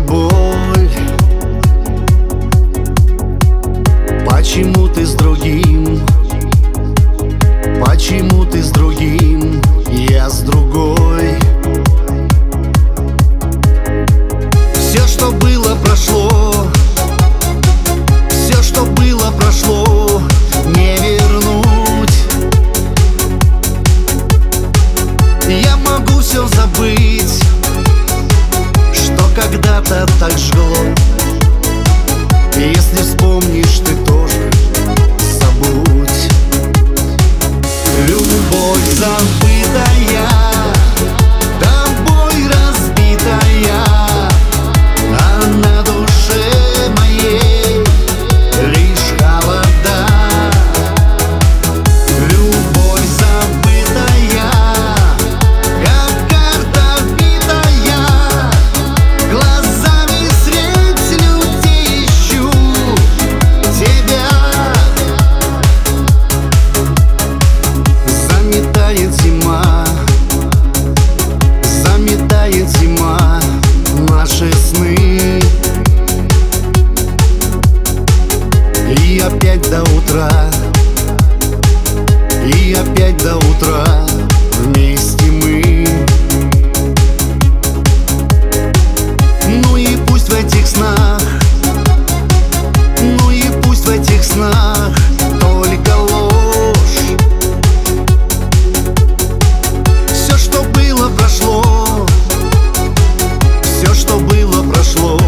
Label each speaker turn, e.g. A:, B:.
A: тобой боль? Почему ты с другим? Почему ты с другим? Я с другой. Все, что было, прошло. Все, что было, прошло. Не вернуть. Я могу все забыть, что когда-то так жгло. Если вспомнишь, ты тоже забудь. Любовь забытая, тобой разбитая, а на душе моей лишь холода. Любовь забытая, как карта битая, глазами средь людей ищу тебя. Заметает зима, заметает зима наши сны. И опять до утра, и опять до утра вместе мы. Ну и пусть в этих снах, ну и пусть в этих снах только ложь. Все, что было, прошло. Все, что было, прошло.